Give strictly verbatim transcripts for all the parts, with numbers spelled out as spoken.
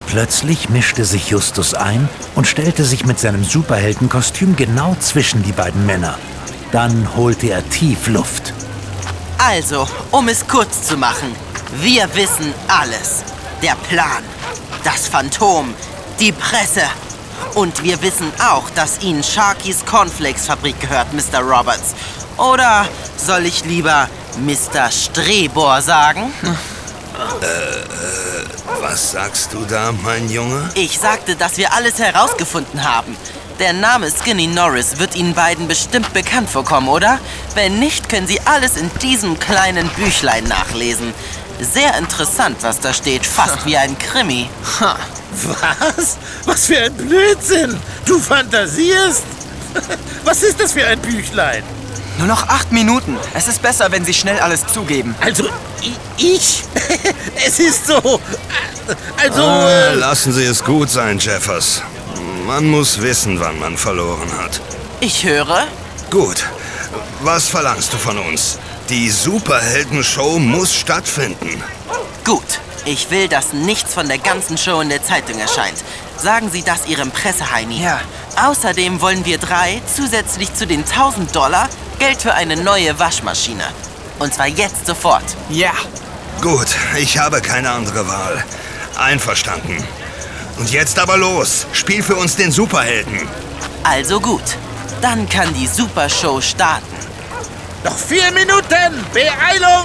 Plötzlich mischte sich Justus ein und stellte sich mit seinem Superheldenkostüm genau zwischen die beiden Männer. Dann holte er tief Luft. Also, um es kurz zu machen, wir wissen alles. Der Plan, das Phantom, die Presse. Und wir wissen auch, dass Ihnen Sharkys Cornflakes-Fabrik gehört, Mister Roberts. Oder soll ich lieber Mister Strebor sagen? Äh, äh, was sagst du da, mein Junge? Ich sagte, dass wir alles herausgefunden haben. Der Name Skinny Norris wird Ihnen beiden bestimmt bekannt vorkommen, oder? Wenn nicht, können Sie alles in diesem kleinen Büchlein nachlesen. Sehr interessant, was da steht. Fast wie ein Krimi. Was? Was für ein Blödsinn! Du fantasierst? Was ist das für ein Büchlein? Nur noch acht Minuten. Es ist besser, wenn Sie schnell alles zugeben. Also, ich? Es ist so. Also. Ah, lassen Sie es gut sein, Jeffers. Man muss wissen, wann man verloren hat. Ich höre. Gut. Was verlangst du von uns? Die Superheldenshow muss stattfinden. Gut. Ich will, dass nichts von der ganzen Show in der Zeitung erscheint. Sagen Sie das Ihrem Presseheini. Ja. Außerdem wollen wir drei zusätzlich zu den tausend Dollar Geld für eine neue Waschmaschine. Und zwar jetzt sofort. Ja. Gut, ich habe keine andere Wahl. Einverstanden. Und jetzt aber los. Spiel für uns den Superhelden. Also gut. Dann kann die Supershow starten. Noch vier Minuten! Beeilung!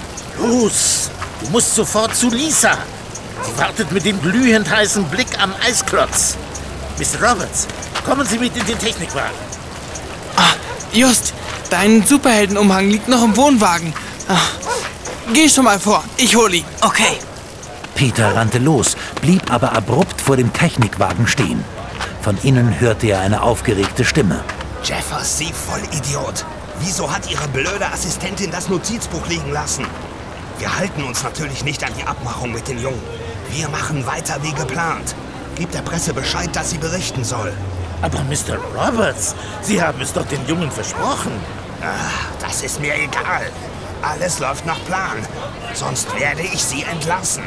Los! Du musst sofort zu Lisa. Sie wartet mit dem glühend heißen Blick am Eisklotz. Mister Roberts, kommen Sie mit in den Technikwagen. Ah, just. Dein Superheldenumhang liegt noch im Wohnwagen. Ah, geh schon mal vor. Ich hol ihn. Okay. Peter rannte los, blieb aber abrupt vor dem Technikwagen stehen. Von innen hörte er eine aufgeregte Stimme. Jeffers, Sie Vollidiot. Wieso hat Ihre blöde Assistentin das Notizbuch liegen lassen? Wir halten uns natürlich nicht an die Abmachung mit den Jungen. Wir machen weiter wie geplant. Gib der Presse Bescheid, dass sie berichten soll. Aber Mister Roberts, Sie haben es doch den Jungen versprochen. Ach, das ist mir egal. Alles läuft nach Plan. Sonst werde ich Sie entlassen.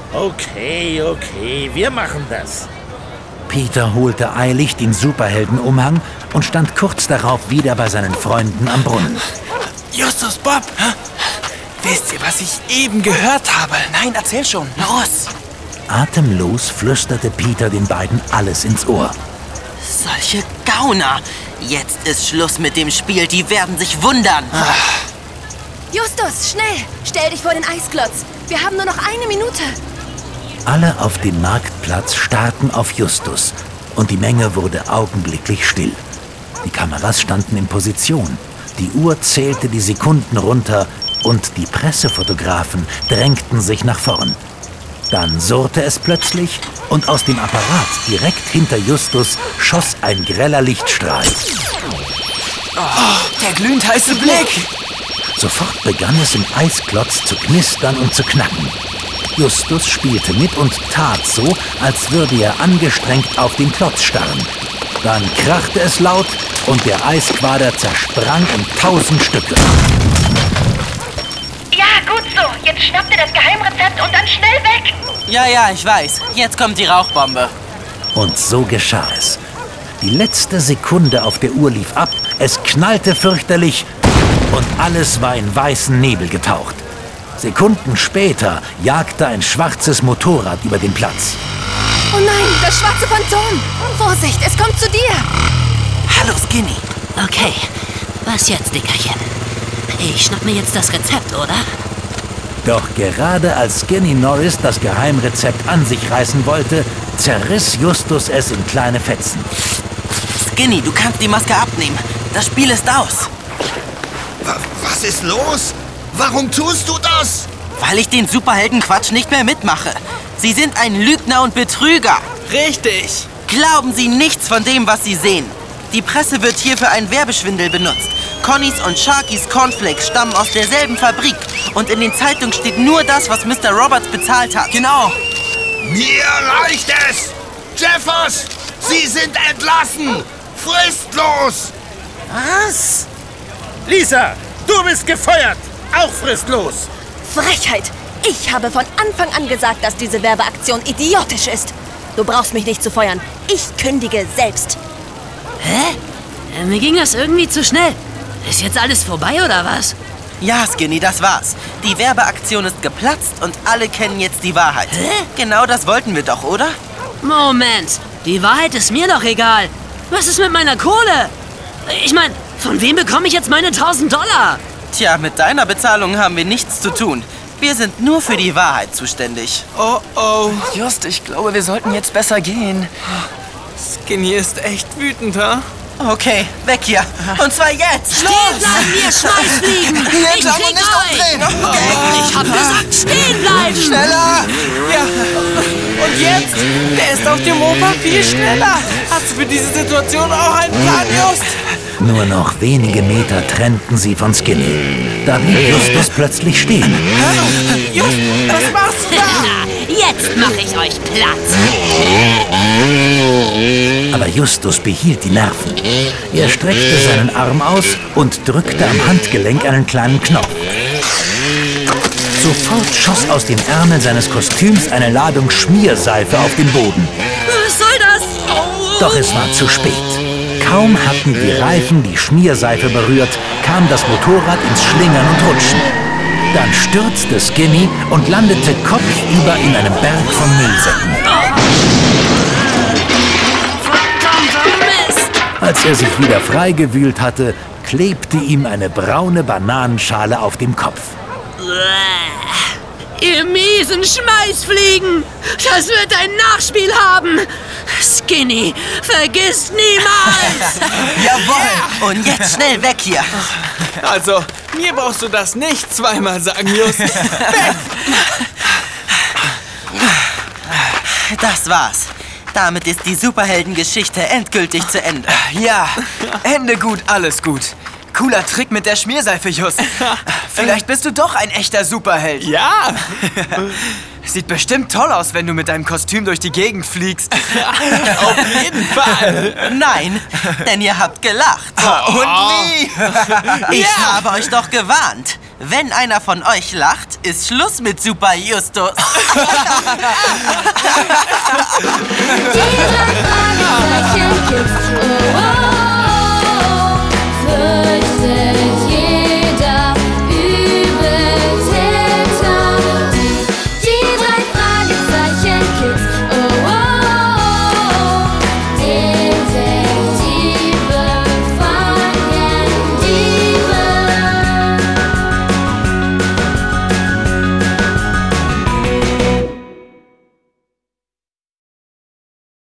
Okay, okay, wir machen das. Peter holte eilig den Superheldenumhang und stand kurz darauf wieder bei seinen Freunden am Brunnen. Justus, Bob, hä? Wisst ihr, was ich eben gehört habe? Nein, erzähl schon. Los! Atemlos flüsterte Peter den beiden alles ins Ohr. Solche Gauner! Jetzt ist Schluss mit dem Spiel, die werden sich wundern. Justus, schnell! Stell dich vor den Eisklotz. Wir haben nur noch eine Minute. Alle auf dem Marktplatz starrten auf Justus und die Menge wurde augenblicklich still. Die Kameras standen in Position. Die Uhr zählte die Sekunden runter und die Pressefotografen drängten sich nach vorn. Dann surrte es plötzlich und aus dem Apparat direkt hinter Justus schoss ein greller Lichtstrahl. Oh, der glühend heiße Blick! Sofort begann es im Eisklotz zu knistern und zu knacken. Justus spielte mit und tat so, als würde er angestrengt auf den Klotz starren. Dann krachte es laut und der Eisquader zersprang in tausend Stücke. Ja, gut so. Jetzt schnappt ihr das Geheimrezept und dann schnell weg. Ja, ja, ich weiß. Jetzt kommt die Rauchbombe. Und so geschah es. Die letzte Sekunde auf der Uhr lief ab, es knallte fürchterlich und alles war in weißen Nebel getaucht. Sekunden später jagte ein schwarzes Motorrad über den Platz. Oh nein, das schwarze Phantom! Vorsicht, es kommt zu dir! Hallo, Skinny. Okay, was jetzt, Dickerchen? Ich schnapp mir jetzt das Rezept, oder? Doch gerade als Skinny Norris das Geheimrezept an sich reißen wollte, zerriss Justus es in kleine Fetzen. Skinny, du kannst die Maske abnehmen. Das Spiel ist aus. Was ist los? Warum tust du das? Weil ich den Superheldenquatsch nicht mehr mitmache. Sie sind ein Lügner und Betrüger. Richtig. Glauben Sie nichts von dem, was Sie sehen. Die Presse wird hier für einen Werbeschwindel benutzt. Connys und Sharkys Cornflakes stammen aus derselben Fabrik. Und in den Zeitungen steht nur das, was Mister Roberts bezahlt hat. Genau. Mir reicht es! Jeffers, Sie sind entlassen! Fristlos! Was? Lisa, du bist gefeuert! Auch fristlos! Frechheit! Ich habe von Anfang an gesagt, dass diese Werbeaktion idiotisch ist. Du brauchst mich nicht zu feuern. Ich kündige selbst. Hä? Äh, Mir ging das irgendwie zu schnell. Ist jetzt alles vorbei oder was? Ja, Skinny, das war's. Die Werbeaktion ist geplatzt und alle kennen jetzt die Wahrheit. Hä? Genau das wollten wir doch, oder? Moment, die Wahrheit ist mir doch egal. Was ist mit meiner Kohle? Ich meine, von wem bekomme ich jetzt meine tausend Dollar? Tja, mit deiner Bezahlung haben wir nichts zu tun. Wir sind nur für die Wahrheit zuständig. Oh, oh. Just, ich glaube, wir sollten jetzt besser gehen. Skinny ist echt wütend, ha? Okay, weg hier. Und zwar jetzt. Stehen bleiben, ihr Schmeißfliegen! Ich Hinter und krieg nicht euch! umdrehen. Okay. Ich hab gesagt, stehen bleiben! Schneller! Ja. Und jetzt? Der ist auf dem Mofa viel schneller. Hast du für diese Situation auch einen Plan, Just? Nur noch wenige Meter trennten sie von Skinny. Da blieb Justus plötzlich stehen. Just, was machst du da? Jetzt mache ich euch Platz! Aber Justus behielt die Nerven. Er streckte seinen Arm aus und drückte am Handgelenk einen kleinen Knopf. Sofort schoss aus den Ärmeln seines Kostüms eine Ladung Schmierseife auf den Boden. Was soll das? Oh. Doch es war zu spät. Kaum hatten die Reifen die Schmierseife berührt, kam das Motorrad ins Schlingern und Rutschen. Dann stürzte Skinny und landete kopfüber in einem Berg von Müllsäcken. Verdammter Mist! Als er sich wieder freigewühlt hatte, klebte ihm eine braune Bananenschale auf dem Kopf. Ihr miesen Schmeißfliegen! Das wird ein Nachspiel haben! Skinny, vergiss niemals! Jawohl! Und jetzt schnell weg hier. Also, mir brauchst du das nicht zweimal sagen, Just. Das war's. Damit ist die Superheldengeschichte endgültig zu Ende. Ja, Ende gut, alles gut. Cooler Trick mit der Schmierseife, Just. Vielleicht bist du doch ein echter Superheld. Ja. Sieht bestimmt toll aus, wenn du mit deinem Kostüm durch die Gegend fliegst. Auf jeden Fall. Nein, denn ihr habt gelacht. Und wie? Ich habe euch doch gewarnt. Wenn einer von euch lacht, ist Schluss mit Super Justus.